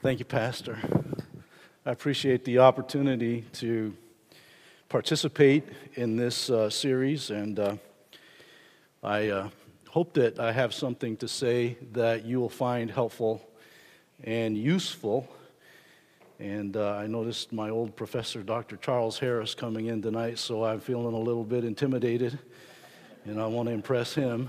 Thank you, Pastor. I appreciate the opportunity to participate in this series, and I hope that I have something to say that you will find helpful and useful. And I noticed my old professor, Dr. Charles Harris, coming in tonight, so I'm feeling a little bit intimidated, and I want to impress him.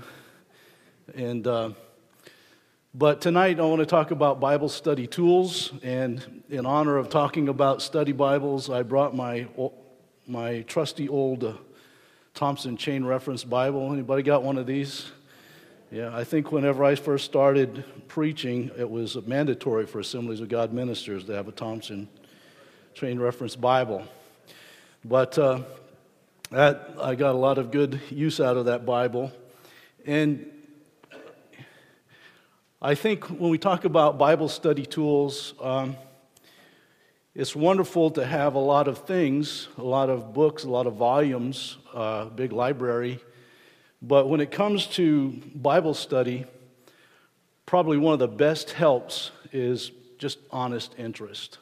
But tonight I want to talk about Bible study tools, and in honor of talking about study Bibles, I brought my trusty old Thompson Chain Reference Bible. Anybody got one of these? Yeah, I think whenever I first started preaching, it was mandatory for Assemblies of God ministers to have a Thompson Chain Reference Bible. But I got a lot of good use out of that Bible. And I think when we talk about Bible study tools, it's wonderful to have a lot of things, a lot of books, a lot of volumes, big library. But when it comes to Bible study, probably one of the best helps is just honest interest.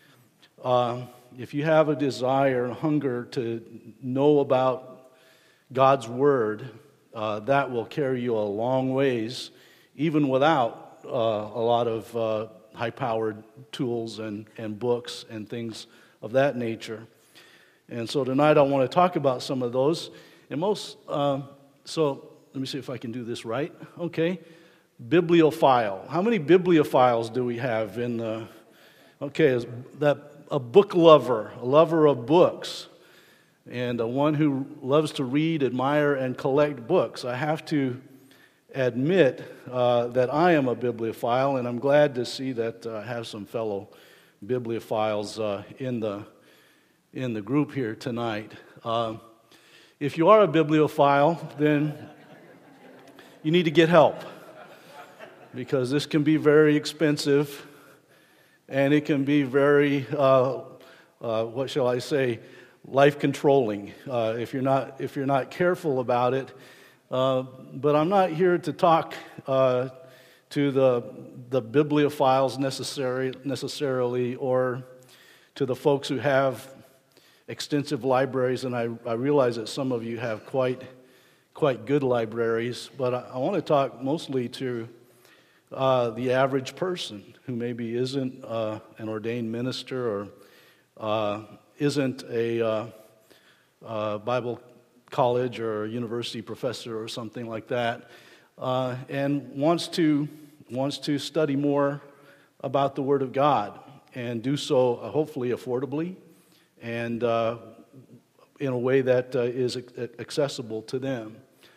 If you have a desire and hunger to know about God's Word, that will carry you a long ways, even without a lot of high-powered tools and books and things of that nature. And so tonight I want to talk about some of those. And so let me see if I can do this right. Okay. Bibliophile. How many bibliophiles do we have in the... Okay, is that a book lover, a lover of books, and one who loves to read, admire, and collect books. I have to admit that I am a bibliophile, and I'm glad to see that I have some fellow bibliophiles in the group here tonight. If you are a bibliophile, then you need to get help, because this can be very expensive, and it can be very, what shall I say, life-controlling if you're not careful about it. But I'm not here to talk to the bibliophiles necessarily, or to the folks who have extensive libraries, and I realize that some of you have quite good libraries, but I want to talk mostly to the average person who maybe isn't an ordained minister or isn't a Bible college or university professor or something like that, and wants to study more about the Word of God, and do so hopefully affordably and in a way that is accessible to them.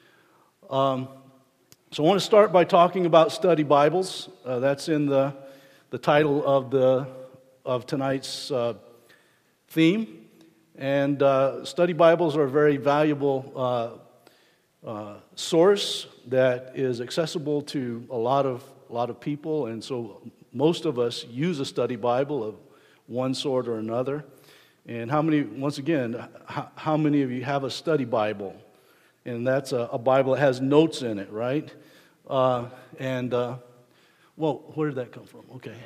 So I want to start by talking about study Bibles. That's in the title of tonight's theme. And study Bibles are a very valuable source that is accessible to a lot of people, and so most of us use a study Bible of one sort or another. And how many of you have a study Bible? And that's a Bible that has notes in it, right? Well, where did that come from? Okay.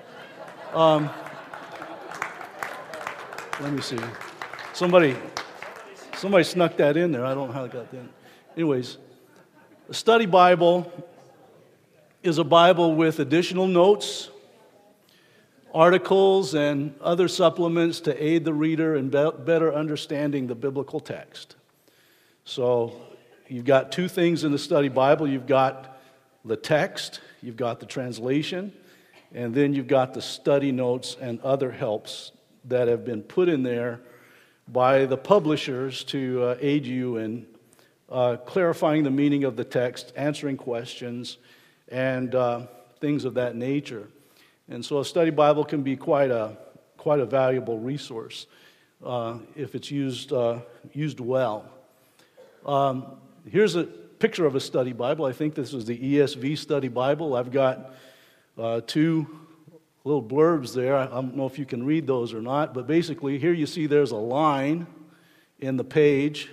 Let me see. Somebody snuck that in there. I don't know how it got in. Anyways, a study Bible is a Bible with additional notes, articles, and other supplements to aid the reader in better understanding the biblical text. So you've got two things in the study Bible. You've got the text, you've got the translation, and then you've got the study notes and other helps that have been put in there by the publishers to aid you in clarifying the meaning of the text, answering questions, and things of that nature. And so a study Bible can be quite a valuable resource if it's used well. Here's a picture of a study Bible. I think this is the ESV study Bible. I've got two little blurbs there. I don't know if you can read those or not, but basically here you see there's a line in the page.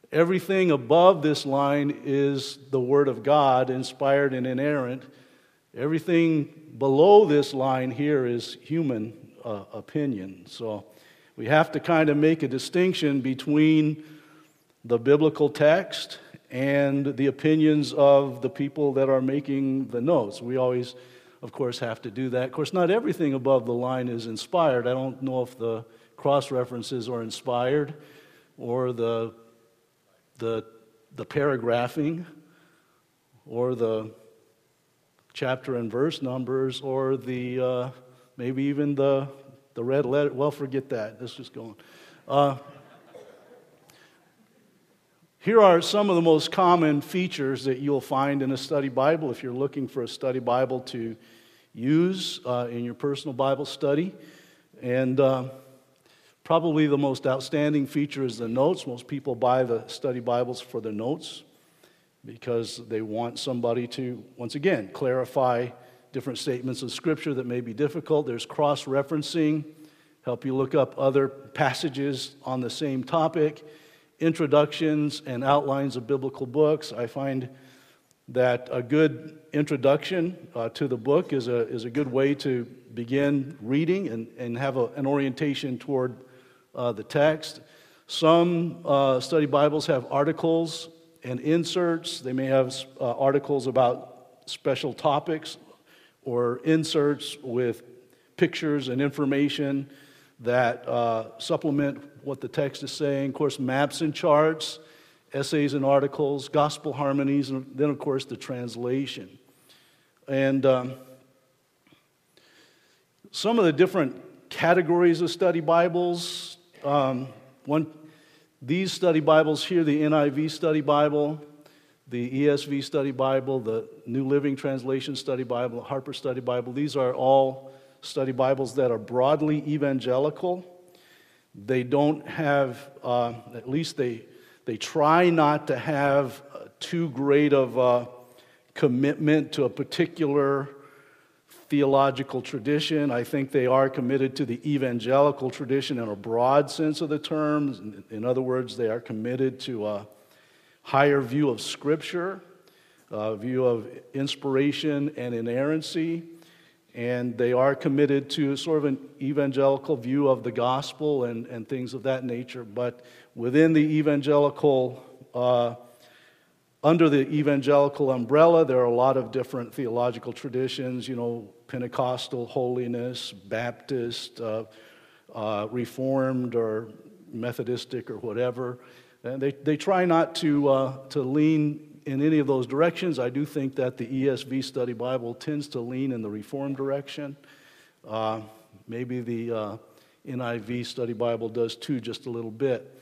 Everything above this line is the Word of God, inspired and inerrant. Everything below this line here is human opinion. So we have to kind of make a distinction between the biblical text and the opinions of the people that are making the notes. We always, of course, have to do that. Of course, not everything above the line is inspired. I don't know if the cross-references are inspired or the paragraphing or the chapter and verse numbers or the maybe even the red letter. Well, forget that. Let's just go on. Here are some of the most common features that you'll find in a study Bible if you're looking for a study Bible to use in your personal Bible study. And probably the most outstanding feature is the notes. Most people buy the study Bibles for the notes because they want somebody to, once again, clarify different statements of Scripture that may be difficult. There's cross-referencing, help you look up other passages on the same topic, introductions and outlines of biblical books. I find that a good introduction to the book is a good way to begin reading and have an orientation toward the text. Some study Bibles have articles and inserts. They may have articles about special topics or inserts with pictures and information that supplement what the text is saying. Of course, maps and charts, essays and articles, gospel harmonies, and then, of course, the translation. And some of the different categories of study Bibles. These study Bibles here, the NIV study Bible, the ESV study Bible, the New Living Translation study Bible, the Harper study Bible, these are all study Bibles that are broadly evangelical. They don't have, at least they try not to have too great of a commitment to a particular theological tradition. I think they are committed to the evangelical tradition in a broad sense of the term. In other words, they are committed to a higher view of Scripture, a view of inspiration and inerrancy, and they are committed to sort of an evangelical view of the gospel and things of that nature. But within the evangelical, under the evangelical umbrella, there are a lot of different theological traditions, Pentecostal holiness, Baptist, Reformed or Methodistic or whatever. And they try not to lean in any of those directions. I do think that the ESV study Bible tends to lean in the Reformed direction. Maybe the NIV study Bible does too, just a little bit.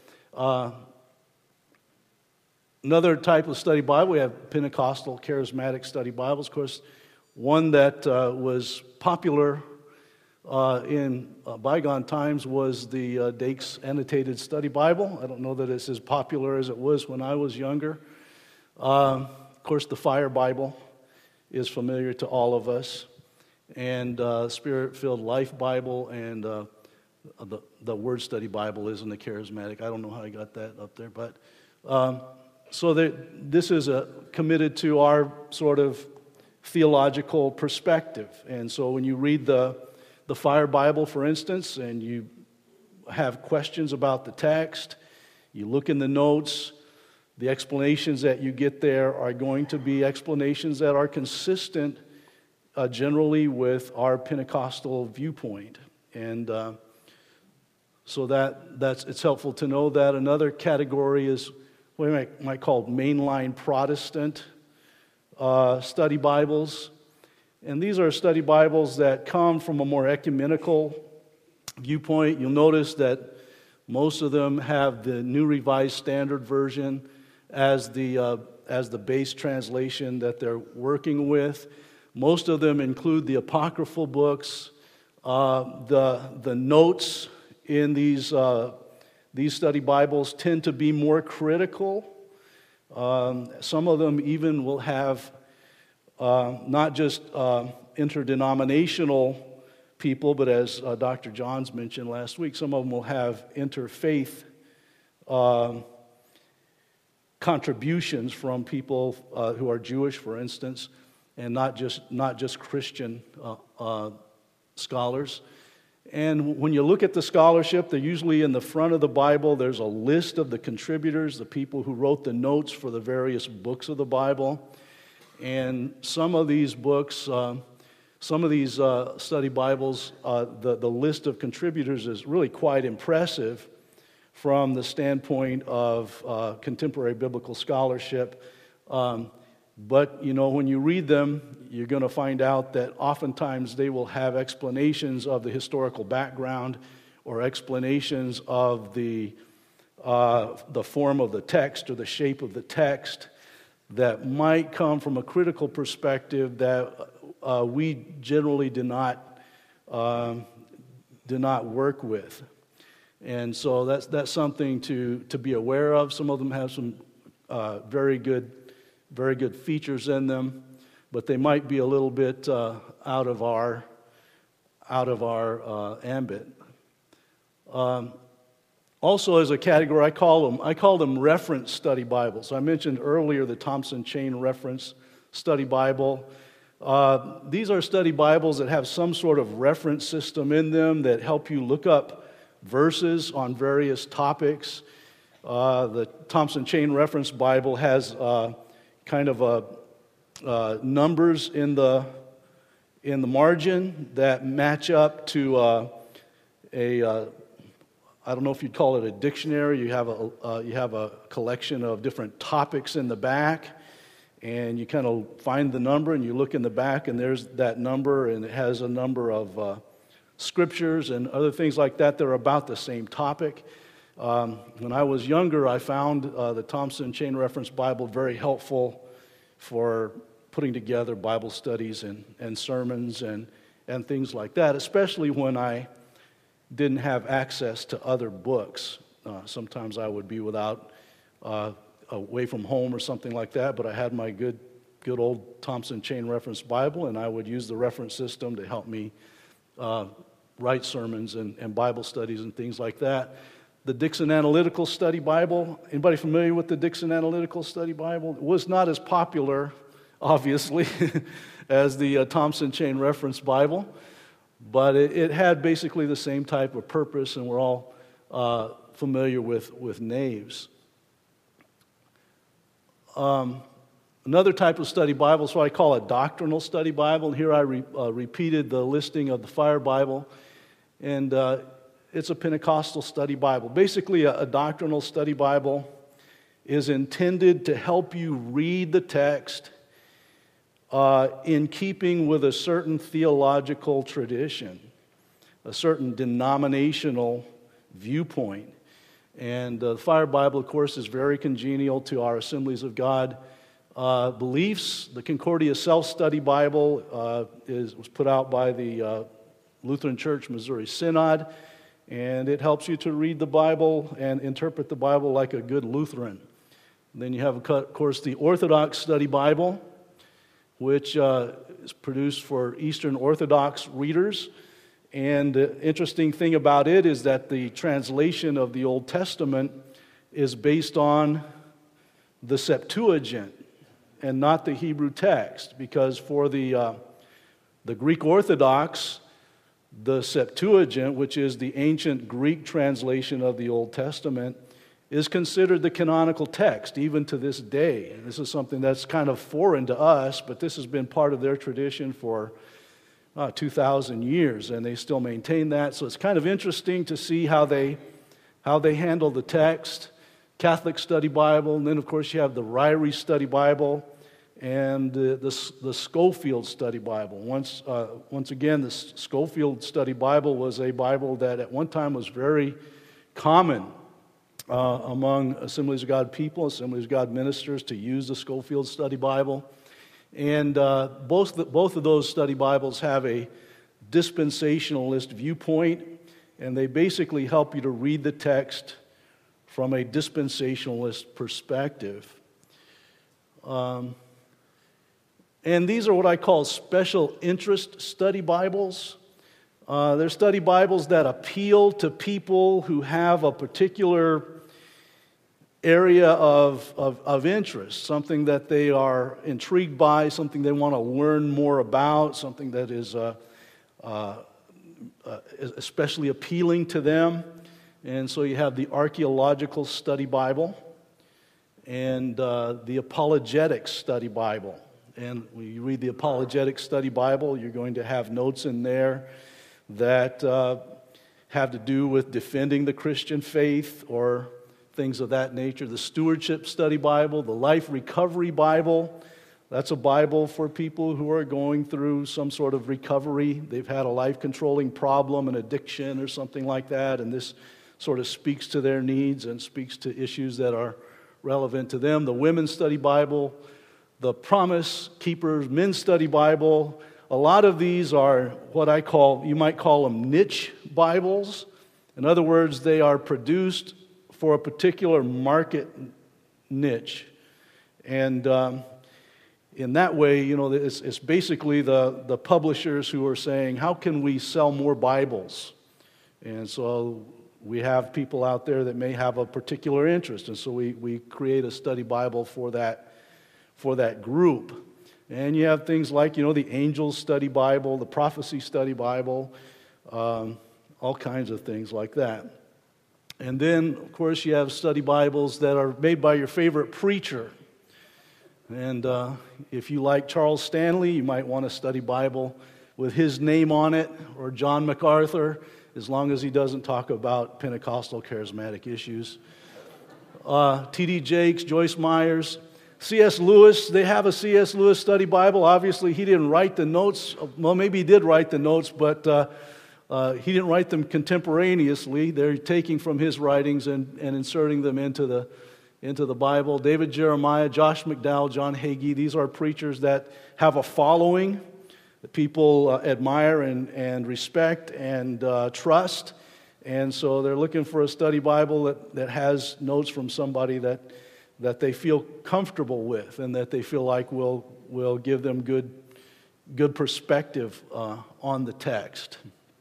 Another type of study Bible, we have Pentecostal charismatic study Bibles. Of course, one that was popular in bygone times was the Dake's Annotated Study Bible. I don't know that it's as popular as it was when I was younger. Of course, the Fire Bible is familiar to all of us, and Spirit-Filled Life Bible, and the Word Study Bible is in the charismatic. I don't know how I got that up there, but so this is committed to our sort of theological perspective. And so when you read the Fire Bible, for instance, and you have questions about the text, you look in the notes, the explanations that you get there are going to be explanations that are consistent generally with our Pentecostal viewpoint. And so it's helpful to know that. Another category is what we might call mainline Protestant study Bibles. And these are study Bibles that come from a more ecumenical viewpoint. You'll notice that most of them have the New Revised Standard Version as the base translation that they're working with. Most of them include the apocryphal books. The notes in these study Bibles tend to be more critical. Some of them even will have not just interdenominational people, but as Dr. Johns mentioned last week, some of them will have interfaith contributions from people who are Jewish, for instance. and not just Christian scholars. And when you look at the scholarship, they're usually in the front of the Bible. There's a list of the contributors, the people who wrote the notes for the various books of the Bible. And some of these books, some of these study Bibles, the list of contributors is really quite impressive from the standpoint of contemporary biblical scholarship. But, when you read them, you're going to find out that oftentimes they will have explanations of the historical background or explanations of the form of the text or the shape of the text that might come from a critical perspective that we generally do not work with. And so that's something to be aware of. Some of them have some very good features in them, but they might be a little bit out of our ambit. Also, as a category, I call them reference study Bibles. I mentioned earlier the Thompson Chain Reference Study Bible. These are study Bibles that have some sort of reference system in them that help you look up verses on various topics. The Thompson Chain Reference Bible has kind of numbers in the margin that match up to I don't know if you'd call it a dictionary. You have a collection of different topics in the back, and you kind of find the number, and you look in the back, and there's that number, and it has a number of scriptures and other things like that. They're about the same topic. When I was younger, I found the Thompson Chain Reference Bible very helpful for putting together Bible studies and sermons and things like that, especially when I didn't have access to other books. Sometimes I would be away from home or something like that, but I had my good old Thompson Chain Reference Bible, and I would use the reference system to help me write sermons and Bible studies and things like that. The Dixon Analytical Study Bible, anybody familiar with the Dixon Analytical Study Bible? It was not as popular, obviously, as the Thompson Chain Reference Bible, but it had basically the same type of purpose, and we're all familiar with Naves. Another type of study Bible is what I call a doctrinal study Bible, and here I repeated the listing of the Fire Bible, and it's a Pentecostal study Bible. Basically, a doctrinal study Bible is intended to help you read the text in keeping with a certain theological tradition, a certain denominational viewpoint. And the Fire Bible, of course, is very congenial to our Assemblies of God beliefs. The Concordia Self-Study Bible was put out by the Lutheran Church Missouri Synod, and it helps you to read the Bible and interpret the Bible like a good Lutheran. And then you have, of course, the Orthodox Study Bible, which is produced for Eastern Orthodox readers. And the interesting thing about it is that the translation of the Old Testament is based on the Septuagint and not the Hebrew text, because for the Greek Orthodox, the Septuagint, which is the ancient Greek translation of the Old Testament, is considered the canonical text even to this day. And this is something that's kind of foreign to us, but this has been part of their tradition for 2,000 years, and they still maintain that. So it's kind of interesting to see how they handle the text. Catholic Study Bible, and then of course you have the Ryrie Study Bible and the Scofield Study Bible. Once again, the Scofield Study Bible was a Bible that at one time was very common among Assemblies of God people, Assemblies of God ministers, to use the Scofield Study Bible. And both of those study Bibles have a dispensationalist viewpoint, and they basically help you to read the text from a dispensationalist perspective. And these are what I call special interest study Bibles. They're study Bibles that appeal to people who have a particular area of interest, something that they are intrigued by, something they want to learn more about, something that is especially appealing to them. And so you have the Archaeological Study Bible and the Apologetics Study Bible. And when you read the Apologetics Study Bible, you're going to have notes in there that have to do with defending the Christian faith or things of that nature. The Stewardship Study Bible, the Life Recovery Bible, that's a Bible for people who are going through some sort of recovery. They've had a life-controlling problem, an addiction or something like that, and this sort of speaks to their needs and speaks to issues that are relevant to them. The Women's Study Bible, the Promise Keepers Men's Study Bible. A lot of these are what you might call them niche Bibles. In other words, they are produced for a particular market niche. And in that way, it's basically the publishers who are saying, how can we sell more Bibles? And so we have people out there that may have a particular interest. And so we create a study Bible for that group. And you have things like, the Angels Study Bible, the Prophecy Study Bible, all kinds of things like that. And then, of course, you have study Bibles that are made by your favorite preacher. And if you like Charles Stanley, you might want a study Bible with his name on it, or John MacArthur, as long as he doesn't talk about Pentecostal charismatic issues. T.D. Jakes, Joyce Myers, C.S. Lewis, they have a C.S. Lewis study Bible. Obviously, he didn't write the notes. Well, maybe he did write the notes, but he didn't write them contemporaneously. They're taking from his writings and inserting them into the Bible. David Jeremiah, Josh McDowell, John Hagee, these are preachers that have a following that people admire and respect and trust. And so they're looking for a study Bible that has notes from somebody that they feel comfortable with and that they feel like will give them good perspective on the text.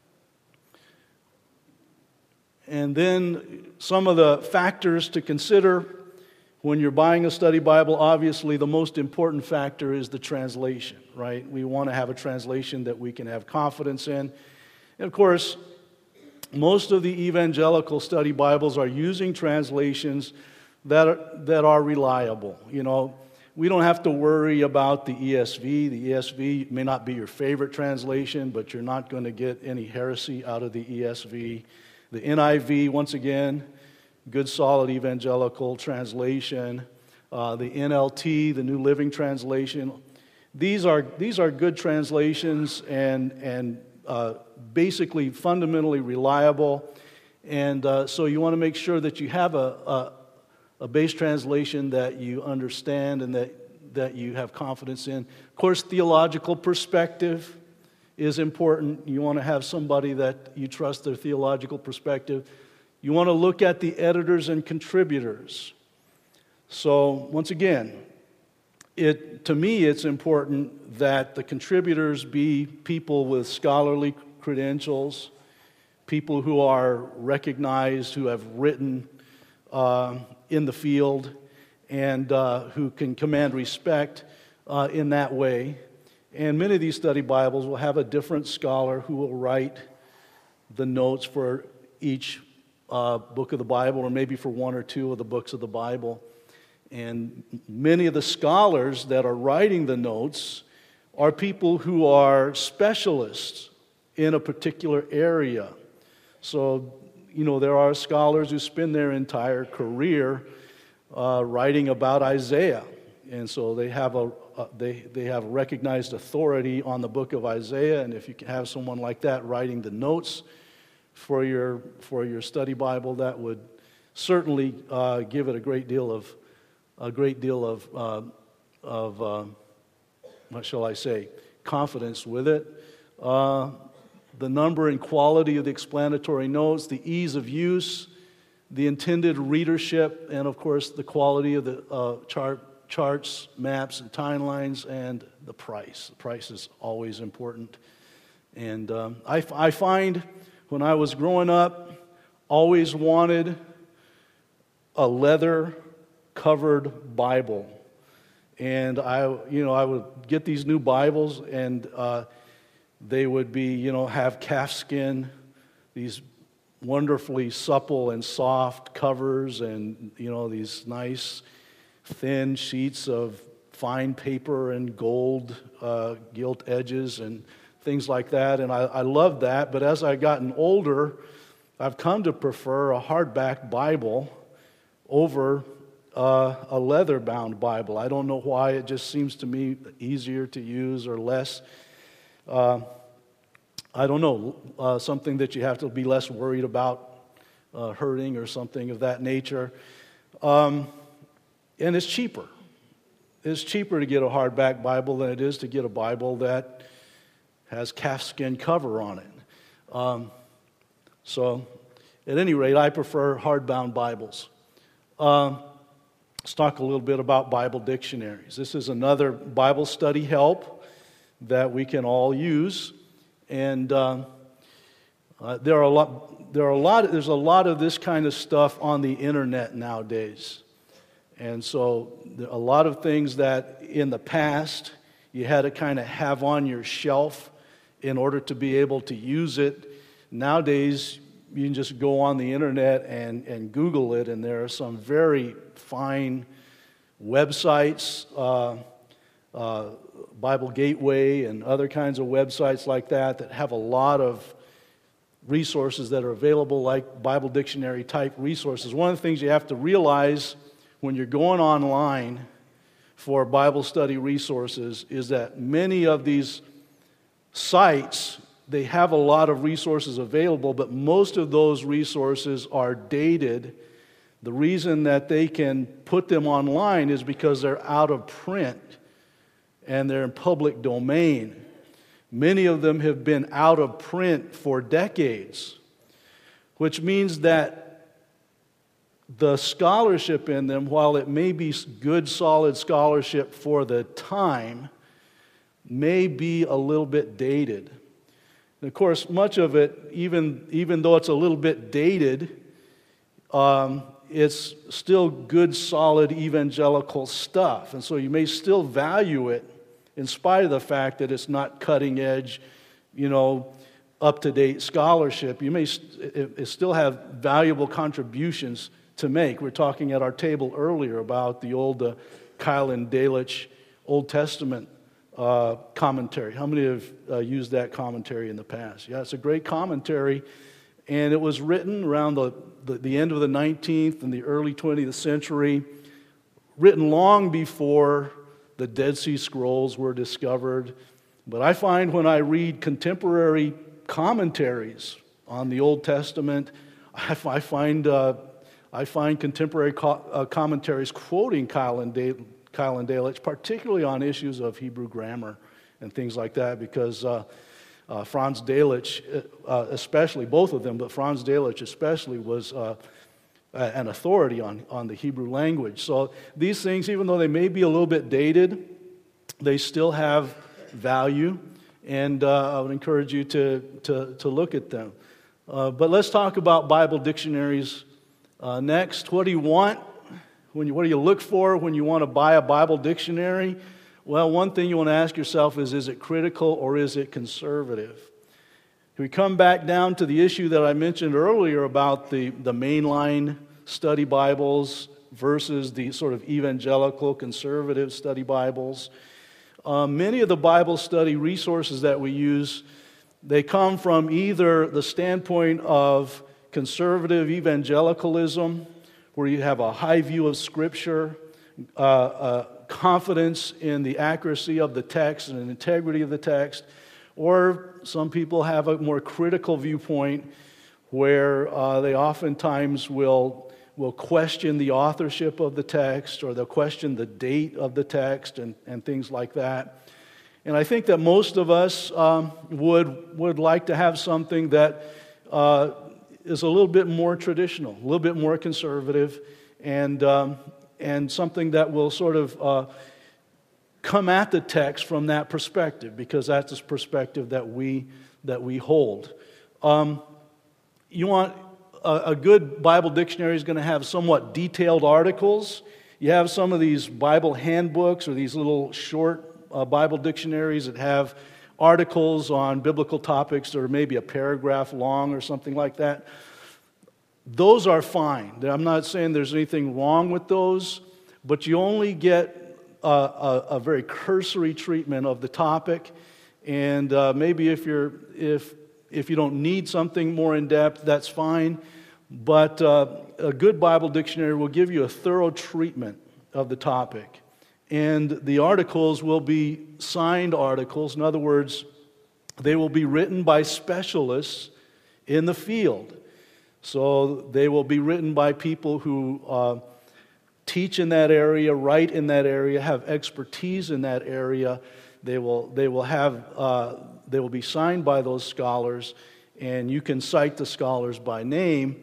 And then some of the factors to consider when you're buying a study Bible, obviously the most important factor is the translation, right? We want to have a translation that we can have confidence in. And of course, most of the evangelical study Bibles are using translations that are reliable. We don't have to worry about the ESV. The ESV may not be your favorite translation, but you're not going to get any heresy out of the ESV. The NIV, once again, good solid evangelical translation. The NLT, the New Living Translation. These are good translations and basically fundamentally reliable. And so you want to make sure that you have a base translation that you understand and that you have confidence in. Of course, theological perspective is important. You want to have somebody that you trust their theological perspective. You want to look at the editors and contributors. So, once again, to me it's important that the contributors be people with scholarly credentials, people who are recognized, who have written in the field, and who can command respect in that way. And many of these study Bibles will have a different scholar who will write the notes for each book of the Bible, or maybe for one or two of the books of the Bible. And many of the scholars that are writing the notes are people who are specialists in a particular area. So, there are scholars who spend their entire career writing about Isaiah. And so they have they have recognized authority on the book of Isaiah, and if you can have someone like that writing the notes for your study Bible, that would certainly give it a great deal of what shall I say, confidence with it. The number and quality of the explanatory notes, the ease of use, the intended readership, and of course the quality of the charts, maps, and timelines, and the price. The price is always important. And I find when I was growing up, always wanted a leather covered Bible. And I would get these new Bibles, and they would be, have calfskin, these wonderfully supple and soft covers, and these nice thin sheets of fine paper and gold gilt edges and things like that. And I loved that. But as I've gotten older, I've come to prefer a hardback Bible over a leather-bound Bible. I don't know why. It just seems to me easier to use or less. I don't know, something that you have to be less worried about hurting or something of that nature. And it's cheaper. It's cheaper to get a hardback Bible than it is to get a Bible that has calfskin cover on it. So, at any rate, I prefer hardbound Bibles. Let's talk a little bit about Bible dictionaries. This is another Bible study help that we can all use, and there's a lot of this kind of stuff on the internet nowadays. And so a lot of things that in the past you had to kind of have on your shelf in order to be able to use it. Nowadays, you can just go on the internet and Google it, and there are some very fine websites, Bible Gateway and other kinds of websites like that have a lot of resources that are available, like Bible dictionary type resources. One of the things you have to realize when you're going online for Bible study resources is that many of these sites, they have a lot of resources available, but most of those resources are dated. The reason that they can put them online is because they're out of print and they're in public domain. Many of them have been out of print for decades, which means that the scholarship in them, while it may be good, solid scholarship for the time, may be a little bit dated. And of course, much of it, even though it's a little bit dated, it's still good, solid evangelical stuff. And so you may still value it in spite of the fact that it's not cutting edge, up-to-date scholarship. You may still have valuable contributions to make. We're talking at our table earlier about the old Keil and Delitzsch Old Testament commentary. How many have used that commentary in the past? Yeah, it's a great commentary, and it was written around the end of the 19th and the early 20th century, written long before the Dead Sea Scrolls were discovered. But I find when I read contemporary commentaries on the Old Testament, I find contemporary commentaries quoting Keil and Delitzsch, particularly on issues of Hebrew grammar and things like that, because Franz Delitzsch, especially, both of them, but Franz Delitzsch especially, was an authority on the Hebrew language. So these things, even though they may be a little bit dated, they still have value, and I would encourage you to look at them. But let's talk about Bible dictionaries next. What do you want? What do you look for when you want to buy a Bible dictionary? Well, one thing you want to ask yourself is it critical or is it conservative? If we come back down to the issue that I mentioned earlier about the mainline study Bibles versus the sort of evangelical conservative study Bibles, many of the Bible study resources that we use, they come from either the standpoint of conservative evangelicalism, where you have a high view of Scripture, confidence in the accuracy of the text and the integrity of the text, or some people have a more critical viewpoint where they oftentimes will question the authorship of the text, or they'll question the date of the text and things like that. And I think that most of us would like to have something that is a little bit more traditional, a little bit more conservative, and something that will sort of come at the text from that perspective, because that's the perspective that we hold. You want a good Bible dictionary is going to have somewhat detailed articles. You have some of these Bible handbooks or these little short Bible dictionaries that have articles on biblical topics that are maybe a paragraph long or something like that. Those are fine. I'm not saying there's anything wrong with those, but you only get a very cursory treatment of the topic. And maybe if you don't need something more in depth, that's fine. But a good Bible dictionary will give you a thorough treatment of the topic. And the articles will be signed articles. In other words, they will be written by specialists in the field. So they will be written by people who teach in that area, write in that area, have expertise in that area. They will be signed by those scholars, and you can cite the scholars by name.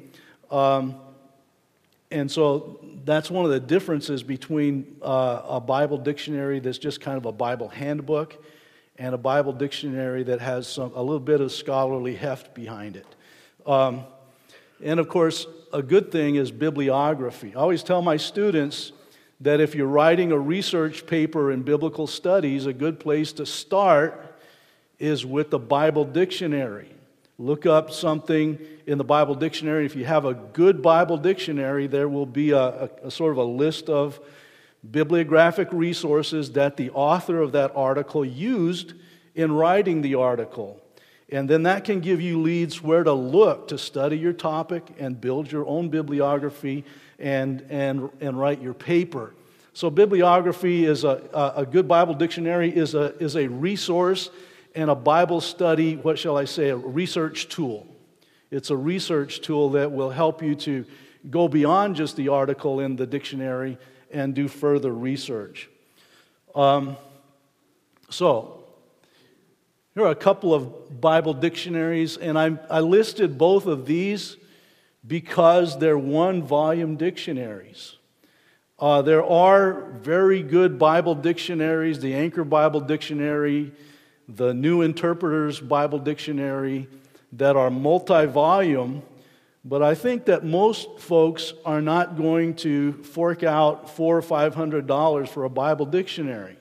And so that's one of the differences between a Bible dictionary that's just kind of a Bible handbook and a Bible dictionary that has a little bit of scholarly heft behind it. And of course, a good thing is bibliography. I always tell my students that if you're writing a research paper in biblical studies, a good place to start is with the Bible dictionary. Look up something in the Bible dictionary. If you have a good Bible dictionary, there will be a sort of a list of bibliographic resources that the author of that article used in writing the article. And then that can give you leads where to look to study your topic and build your own bibliography and write your paper. So bibliography is a good Bible dictionary is a resource and a Bible study, what shall I say, a research tool. It's a research tool that will help you to go beyond just the article in the dictionary and do further research. So, here are a couple of Bible dictionaries, and I listed both of these because they're one-volume dictionaries. There are very good Bible dictionaries, the Anchor Bible Dictionary, the New Interpreter's Bible Dictionary, that are multi-volume, but I think that most folks are not going to fork out $400 or $500 for a Bible dictionary.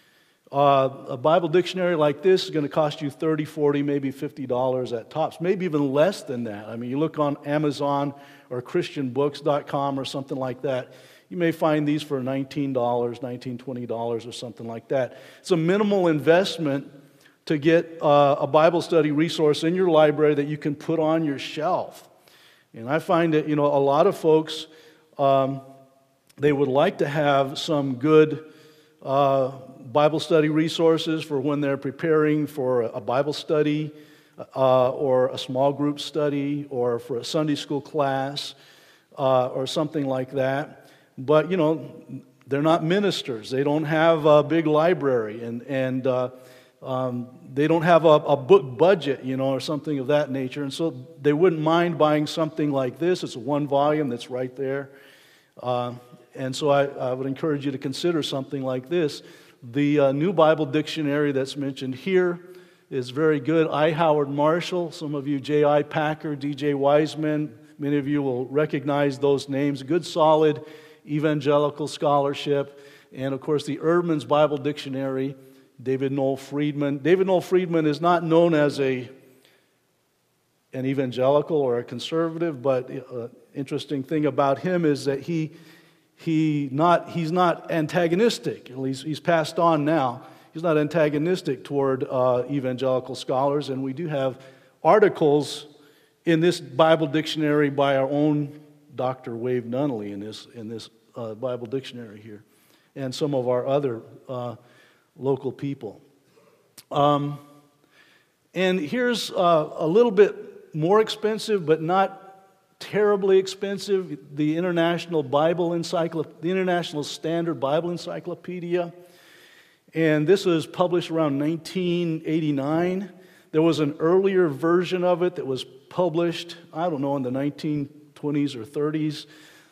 A Bible dictionary like this is going to cost you $30, $40, maybe $50 at tops, maybe even less than that. I mean, you look on Amazon or ChristianBooks.com or something like that, you may find these for $19, $20 or something like that. It's a minimal investment to get a Bible study resource in your library that you can put on your shelf. And I find that, a lot of folks, they would like to have some good Bible study resources for when they're preparing for a Bible study or a small group study or for a Sunday school class or something like that. But, they're not ministers. They don't have a big library and they don't have a book budget, or something of that nature. And so they wouldn't mind buying something like this. It's one volume that's right there. And so I would encourage you to consider something like this. The New Bible Dictionary that's mentioned here is very good. I. Howard Marshall, some of you J.I. Packer, D.J. Wiseman, many of you will recognize those names. Good, solid evangelical scholarship. And of course, the Eerdmans Bible Dictionary, David Noel Friedman. David Noel Friedman is not known as an evangelical or a conservative, but interesting thing about him is that he's not antagonistic. At least he's passed on now. He's not antagonistic toward evangelical scholars, and we do have articles in this Bible dictionary by our own Dr. Wave Nunnally in this Bible dictionary here, and some of our other local people. And here's a little bit more expensive, but not terribly expensive, the International Standard Bible Encyclopedia. And this was published around 1989. There was an earlier version of it that was published, I don't know, in the 1920s or 30s.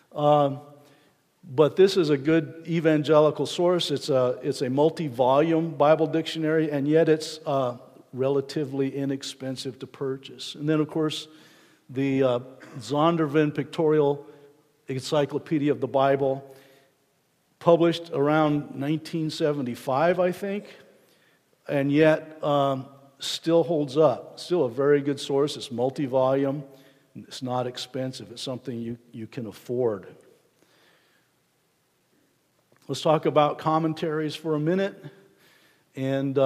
But this is a good evangelical source. It's a multi-volume Bible dictionary, and yet it's relatively inexpensive to purchase. And then, of course, the Zondervan Pictorial Encyclopedia of the Bible. published around 1975, I think, and yet still holds up. Still a very good source. It's multi-volume. It's not expensive. It's something you can afford. Let's talk about commentaries for a minute. And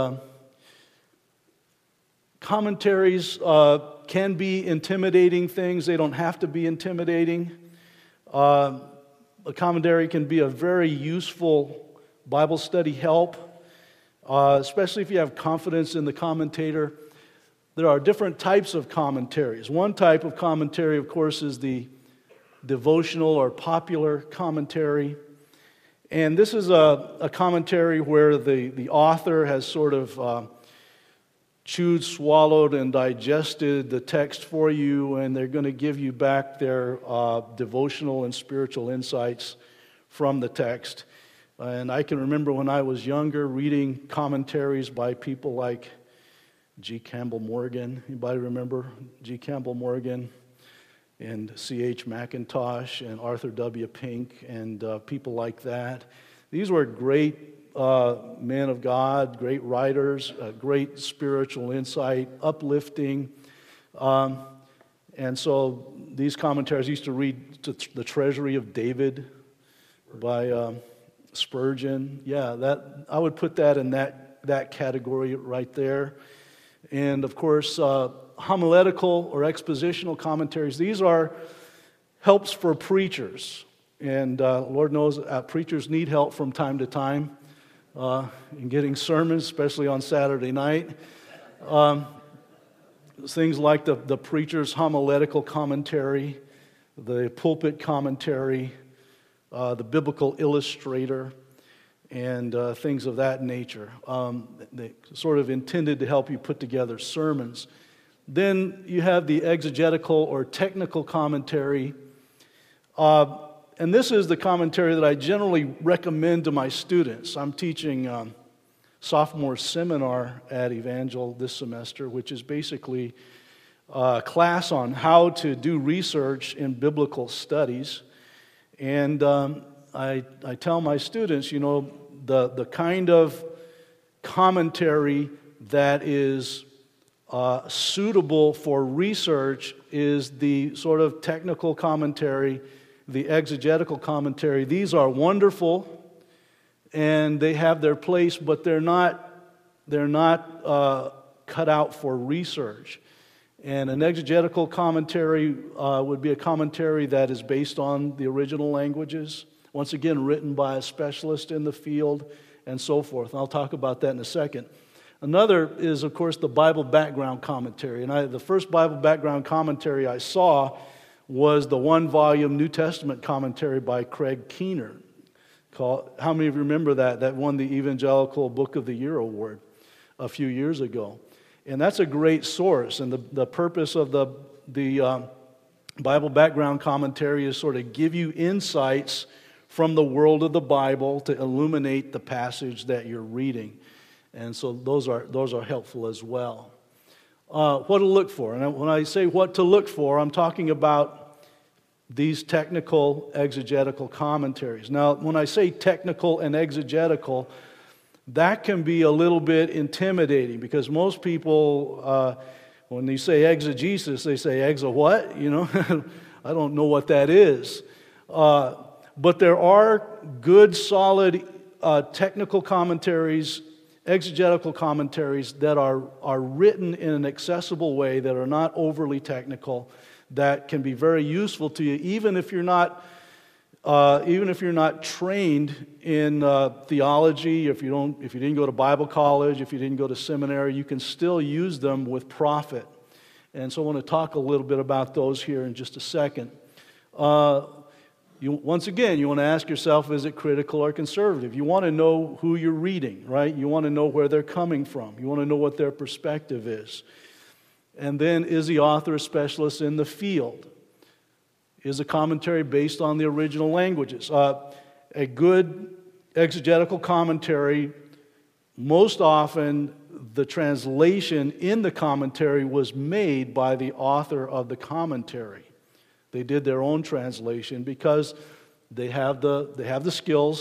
commentaries can be intimidating things. They don't have to be intimidating. A commentary can be a very useful Bible study help, especially if you have confidence in the commentator. There are different types of commentaries. One type of commentary, of course, is the devotional or popular commentary. And this is a commentary where the author has sort of chewed, swallowed, and digested the text for you, and they're going to give you back their devotional and spiritual insights from the text. And I can remember when I was younger reading commentaries by people like G. Campbell Morgan. Anybody remember G. Campbell Morgan? And C.H. McIntosh and Arthur W. Pink and people like that. These were great men of God, great writers, great spiritual insight, uplifting. And so these commentaries, I used to read The Treasury of David by Spurgeon. Yeah, I would put that in that category right there. And of course, homiletical or expositional commentaries. These are helps for preachers. And Lord knows preachers need help from time to time in getting sermons, especially on Saturday night. Things like the preacher's homiletical commentary, the pulpit commentary, the biblical illustrator, and things of that nature. They sort of intended to help you put together sermons. Then you have the exegetical or technical commentary. And this is the commentary that I generally recommend to my students. I'm teaching sophomore seminar at Evangel this semester, which is basically a class on how to do research in biblical studies. And I tell my students, the kind of commentary that is suitable for research is the sort of technical commentary, the exegetical commentary. These are wonderful, and they have their place, but they're not cut out for research. And an exegetical commentary would be a commentary that is based on the original languages, once again written by a specialist in the field, and so forth. And I'll talk about that in a second. Another is, of course, the Bible background commentary. And the first Bible background commentary I saw was the one-volume New Testament commentary by Craig Keener. How many of you remember that? That won the Evangelical Book of the Year award a few years ago. And that's a great source. And the purpose of the Bible background commentary is sort of give you insights from the world of the Bible to illuminate the passage that you're reading. And so those are helpful as well. What to look for. And when I say what to look for, I'm talking about these technical exegetical commentaries. Now, when I say technical and exegetical, that can be a little bit intimidating because most people, when they say exegesis, they say exa what? I don't know what that is. But there are good, solid technical commentaries, exegetical commentaries that are written in an accessible way, that are not overly technical, that can be very useful to you, even if you're not trained in theology. If you didn't go to Bible college, if you didn't go to seminary, you can still use them with profit. And so I want to talk a little bit about those here in just a second. Once again, you want to ask yourself, is it critical or conservative? You want to know who you're reading, right? You want to know where they're coming from. You want to know what their perspective is. And then, is the author a specialist in the field? Is a commentary based on the original languages? A good exegetical commentary, most often the translation in the commentary was made by the author of the commentary. They did their own translation because they have the skills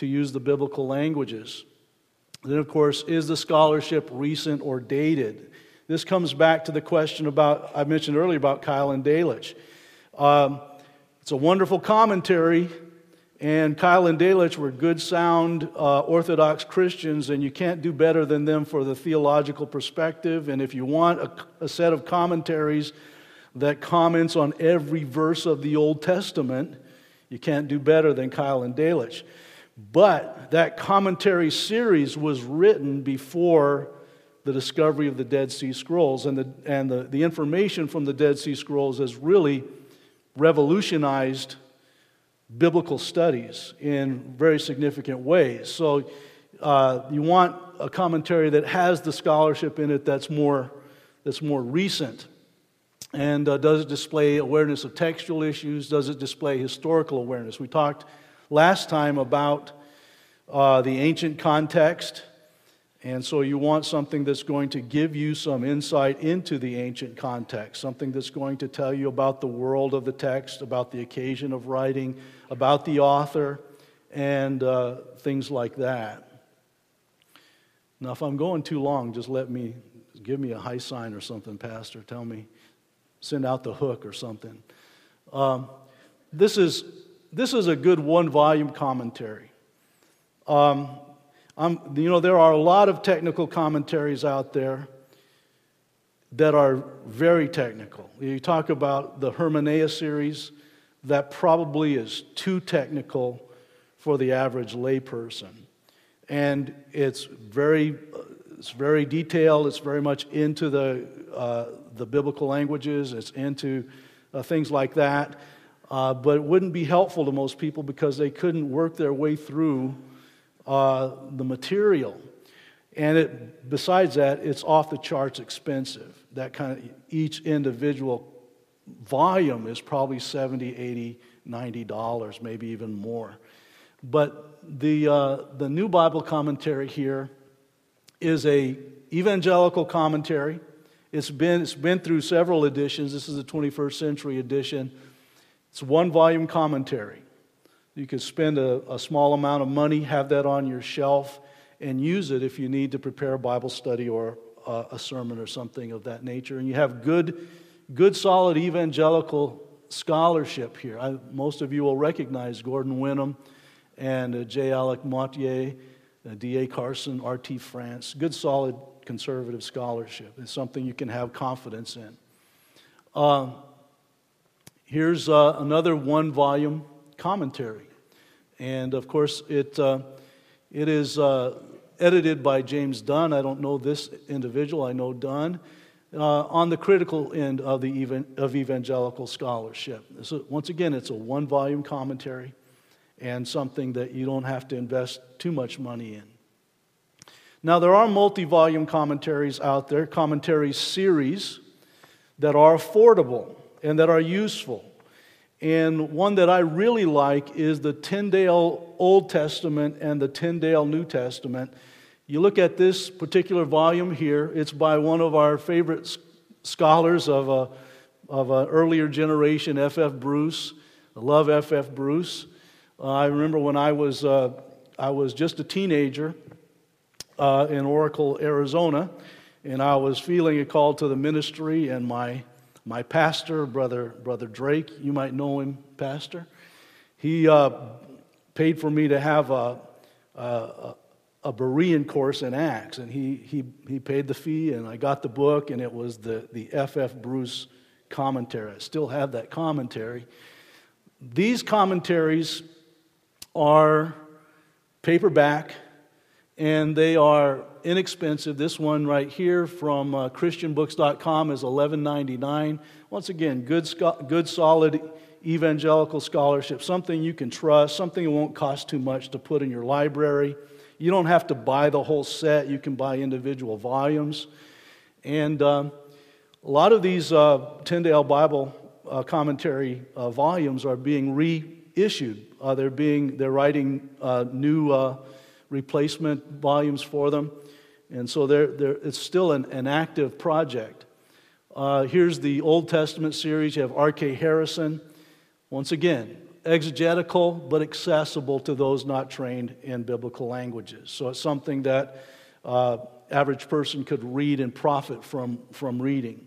to use the biblical languages. Then, of course, is the scholarship recent or dated? This comes back to the question I mentioned earlier about Keil and Delitzsch. It's a wonderful commentary, and Keil and Delitzsch were good, sound, Orthodox Christians, and you can't do better than them for the theological perspective. And if you want a set of commentaries that comments on every verse of the Old Testament, you can't do better than Keil and Delitzsch. But that commentary series was written before the discovery of the Dead Sea Scrolls, and the information from the Dead Sea Scrolls has really revolutionized biblical studies in very significant ways. So you want a commentary that has the scholarship in it that's more recent. And does it display awareness of textual issues? Does it display historical awareness? We talked last time about the ancient context, and so you want something that's going to give you some insight into the ancient context, something that's going to tell you about the world of the text, about the occasion of writing, about the author, and things like that. Now, if I'm going too long, just give me a high sign or something, Pastor. Tell me, send out the hook or something. This is a good one-volume commentary. There are a lot of technical commentaries out there that are very technical. You talk about the Hermeneia series, that probably is too technical for the average layperson. And it's very detailed. It's very much into the biblical languages. It's into things like that. But it wouldn't be helpful to most people because they couldn't work their way through the material. And besides that, it's off the charts expensive. That kind of, each individual volume is probably $70, $80, $90, maybe even more. But the New Bible Commentary here is a evangelical commentary. It's been through several editions. This is the 21st century edition. It's a one-volume commentary. You could spend a small amount of money, have that on your shelf, and use it if you need to prepare a Bible study or a sermon or something of that nature. And you have good solid evangelical scholarship here. Most of you will recognize Gordon Wenham and J. Alec Mottier, D.A. Carson, R.T. France. Good solid conservative scholarship. It's something you can have confidence in. Here's another one-volume commentary. And, of course, it is edited by James Dunn. I don't know this individual. I know Dunn. On the critical end of evangelical scholarship. So, once again, it's a one-volume commentary and something that you don't have to invest too much money in. Now, there are multi-volume commentaries out there, commentary series that are affordable and that are useful. And one that I really like is the Tyndale Old Testament and the Tyndale New Testament. You look at this particular volume here, it's by one of our favorite scholars of an earlier generation, F.F. Bruce. I love F.F. Bruce. I remember when I was just a teenager in Oracle, Arizona, and I was feeling a call to the ministry, and my pastor, Brother Drake, you might know him, Pastor, he paid for me to have a Berean course in Acts, and he paid the fee, and I got the book, and it was the F.F. Bruce commentary. I still have that commentary. These commentaries are paperback, and they are inexpensive. This one right here from ChristianBooks.com is $11.99. Once again, good solid evangelical scholarship, something you can trust, something that won't cost too much to put in your library. You don't have to buy the whole set. You can buy individual volumes. And a lot of these Tyndale Bible commentary volumes are being reissued. They're writing new replacement volumes for them, and so it's still an active project. Here's the Old Testament series. You have R.K. Harrison. Once again, exegetical but accessible to those not trained in biblical languages. So it's something that average person could read and profit from reading.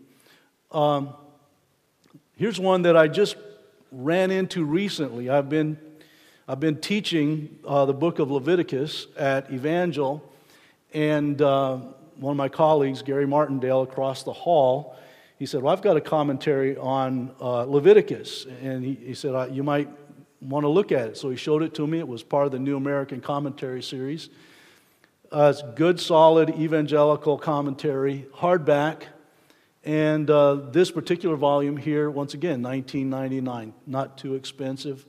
Here's one that I just ran into recently. I've been teaching the book of Leviticus at Evangel, and one of my colleagues, Gary Martindale, across the hall, he said, "Well, I've got a commentary on Leviticus," and he said, "You might want to look at it." So he showed it to me. It was part of the New American Commentary series. It's good, solid evangelical commentary, hardback, and this particular volume here, once again, $19.99, not too expensive.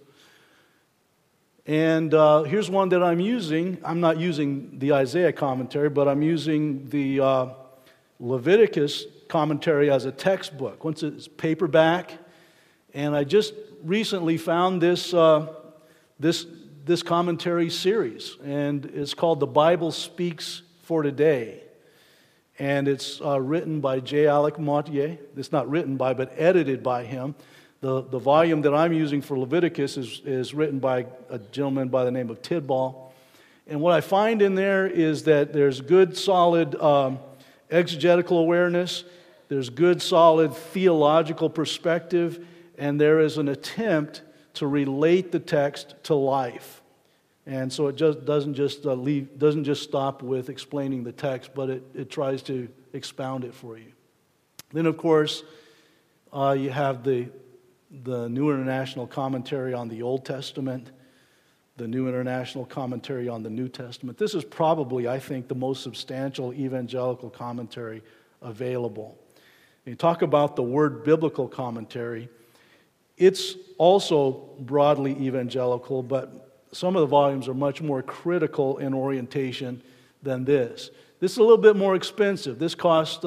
And here's one that I'm using. I'm not using the Isaiah commentary, but I'm using the Leviticus commentary as a textbook. Once it's paperback, and I just recently found this commentary series, and it's called "The Bible Speaks for Today," and it's written by J. Alec Mottier. It's not written by, but edited by him. The volume that I'm using for Leviticus is written by a gentleman by the name of Tidball. And what I find in there is that there's good, solid exegetical awareness, there's good, solid theological perspective, and there is an attempt to relate the text to life. And so it just doesn't just stop with explaining the text, but it tries to expound it for you. Then, of course, you have the New International Commentary on the Old Testament, the New International Commentary on the New Testament. This is probably, I think, the most substantial evangelical commentary available. When you talk about the word biblical commentary, it's also broadly evangelical, but some of the volumes are much more critical in orientation than this. This is a little bit more expensive. This cost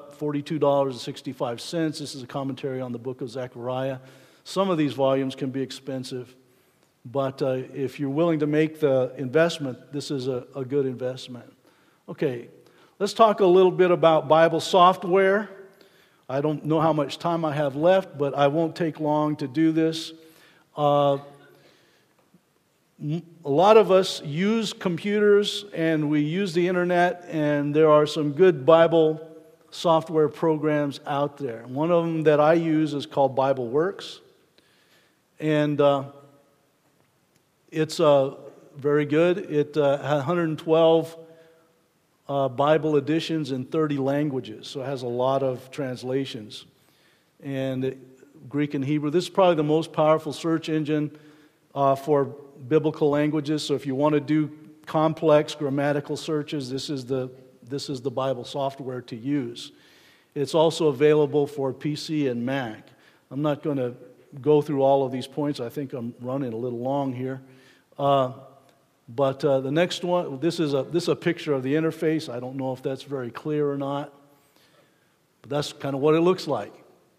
$42.65. This is a commentary on the book of Zechariah. Some of these volumes can be expensive, but if you're willing to make the investment, this is a good investment. Okay, let's talk a little bit about Bible software. I don't know how much time I have left, but I won't take long to do this. A lot of us use computers and we use the internet, and there are some good Bible software programs out there. One of them that I use is called BibleWorks, and it's very good. It has 112 Bible editions in 30 languages, so it has a lot of translations. And Greek and Hebrew. This is probably the most powerful search engine for biblical languages. So if you want to do complex grammatical searches, this is the Bible software to use. It's also available for PC and Mac. I'm not going to go through all of these points. I think I'm running a little long here. But the next one, this is a picture of the interface. I don't know if that's very clear or not, but that's kind of what it looks like.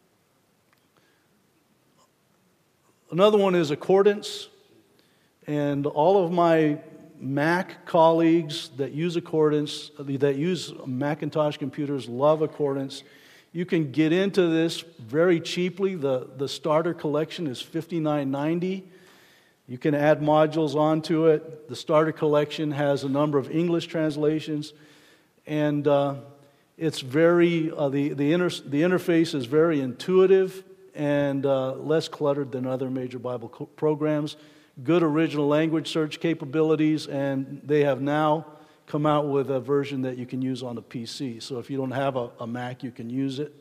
Another one is Accordance, and all of my Mac colleagues that use Accordance, that use Macintosh computers, love Accordance. You can get into this very cheaply. The starter collection is $59.90. You can add modules onto it. The starter collection has a number of English translations, and it's very the interface is very intuitive and less cluttered than other major Bible programs. Good original language search capabilities, and they have now come out with a version that you can use on a PC. So if you don't have a Mac, you can use it.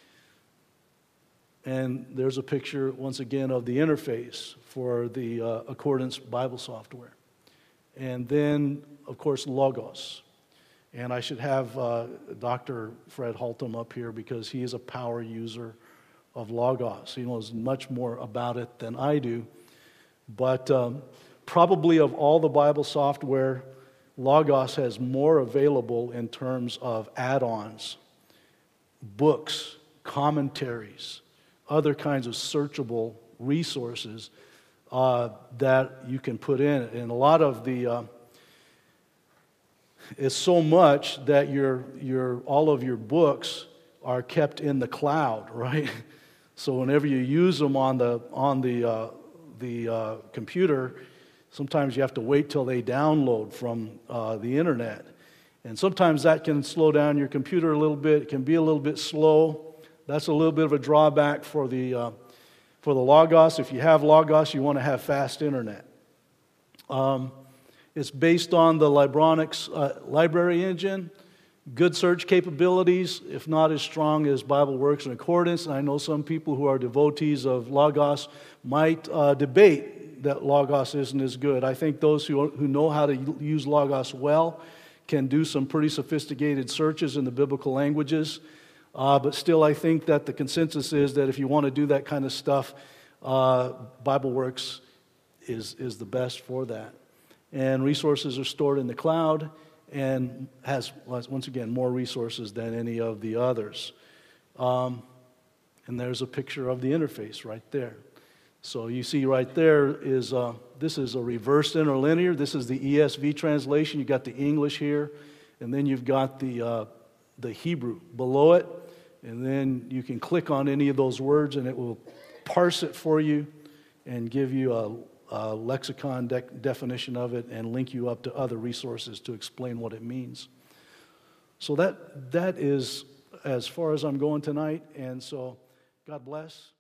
And there's a picture, once again, of the interface for the Accordance Bible software. And then, of course, Logos. And I should have Dr. Fred Haltom up here because he is a power user of Logos. He knows much more about it than I do. But probably of all the Bible software, Logos has more available in terms of add-ons, books, commentaries, other kinds of searchable resources that you can put in. And a lot of the it's so much that all of your books are kept in the cloud, right? So whenever you use them on the the computer, sometimes you have to wait till they download from the internet. And sometimes that can slow down your computer a little bit. It can be a little bit slow. That's a little bit of a drawback for the Logos. If you have Logos, you want to have fast internet. It's based on the Libronics library engine. Good search capabilities, if not as strong as Bible Works and Accordance. And I know some people who are devotees of Logos might debate that Logos isn't as good. I think those who know how to use Logos well can do some pretty sophisticated searches in the biblical languages. But still, I think that the consensus is that if you want to do that kind of stuff, Bible Works is the best for that. And resources are stored in the cloud and has, once again, more resources than any of the others. And there's a picture of the interface right there. So you see right there is, this is a reversed interlinear. This is the ESV translation. You've got the English here, and then you've got the Hebrew below it. And then you can click on any of those words, and it will parse it for you and give you a lexicon definition of it and link you up to other resources to explain what it means. So that is as far as I'm going tonight, and so God bless.